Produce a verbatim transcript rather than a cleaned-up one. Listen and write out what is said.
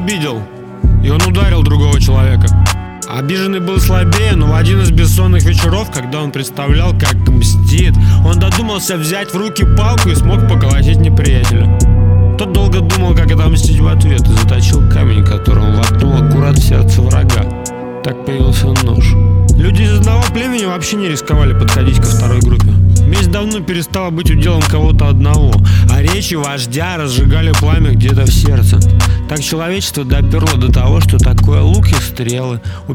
обидел, и он ударил другого человека. Обиженный был слабее, но в один из бессонных вечеров, когда он представлял, как мстит, он додумался взять в руки палку и смог поколотить неприятеля. Тот долго думал, как отомстить в ответ, и заточил камень, который он воткнул аккурат в сердце врага. Так появился нож. Люди из одного племени вообще не рисковали подходить ко второй группе. Месть давно перестала быть уделом кого-то одного, а речи вождя разжигали пламя где-то в сердце. Так человечество доперло до того, что такое лук и стрелы.